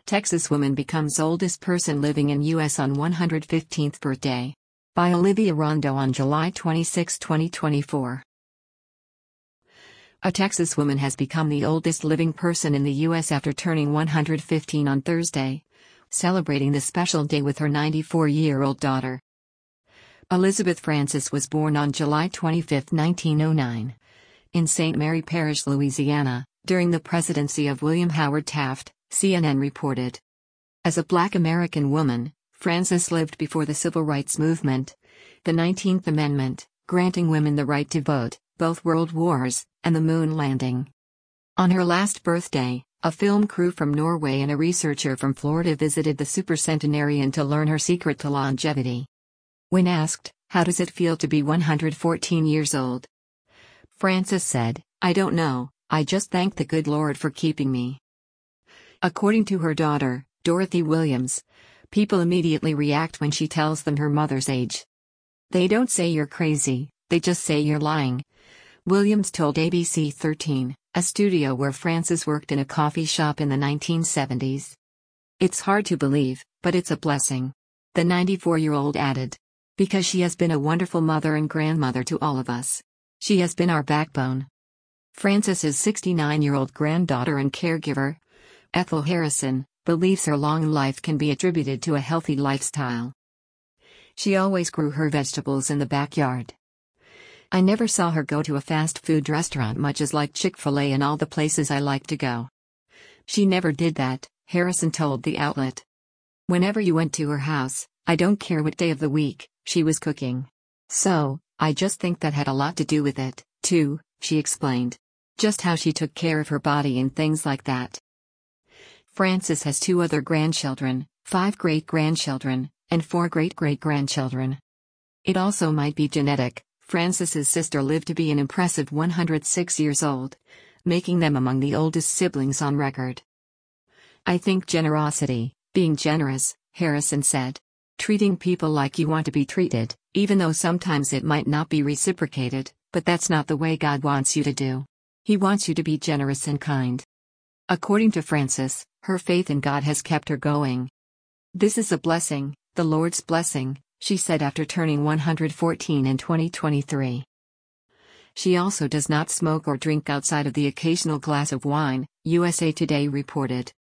Texas woman becomes oldest person living in U.S. on 115th birthday. By Olivia Rondo on July 26, 2024. A Texas woman has become the oldest living person in the U.S. after turning 115 on Thursday, celebrating the special day with her 94-year-old daughter. Elizabeth Francis was born on July 25, 1909, in St. Mary Parish, Louisiana, during the presidency of William Howard Taft, CNN reported. As a Black American woman, Francis lived before the Civil Rights Movement, the 19th Amendment, granting women the right to vote, both world wars, and the moon landing. On her last birthday, a film crew from Norway and a researcher from Florida visited the supercentenarian to learn her secret to longevity. When asked, "How does it feel to be 114 years old?" Francis said, "I don't know, I just thank the good Lord for keeping me." According to her daughter, Dorothy Williams, people immediately react when she tells them her mother's age. "They don't say you're crazy, they just say you're lying," Williams told ABC 13, a studio where Francis worked in a coffee shop in the 1970s. "It's hard to believe, but it's a blessing," the 94-year-old added. "Because she has been a wonderful mother and grandmother to all of us. She has been our backbone." Francis's 69-year-old granddaughter and caregiver, Ethel Harrison, believes her long life can be attributed to a healthy lifestyle. "She always grew her vegetables in the backyard. I never saw her go to a fast food restaurant much as like Chick-fil-A and all the places I like to go. She never did that," Harrison told the outlet. "Whenever you went to her house, I don't care what day of the week, she was cooking. So, I just think that had a lot to do with it, too," she explained. "Just how she took care of her body and things like that." Francis has 2 other grandchildren, 5 great-grandchildren, and 4 great-great-grandchildren. It also might be genetic. Francis's sister lived to be an impressive 106 years old, making them among the oldest siblings on record. "I think generosity, being generous," Harrison said. "Treating people like you want to be treated, even though sometimes it might not be reciprocated, but that's not the way God wants you to do. He wants you to be generous and kind." According to Francis, her faith in God has kept her going. "This is a blessing, the Lord's blessing," she said after turning 114 in 2023. She also does not smoke or drink outside of the occasional glass of wine, USA Today reported.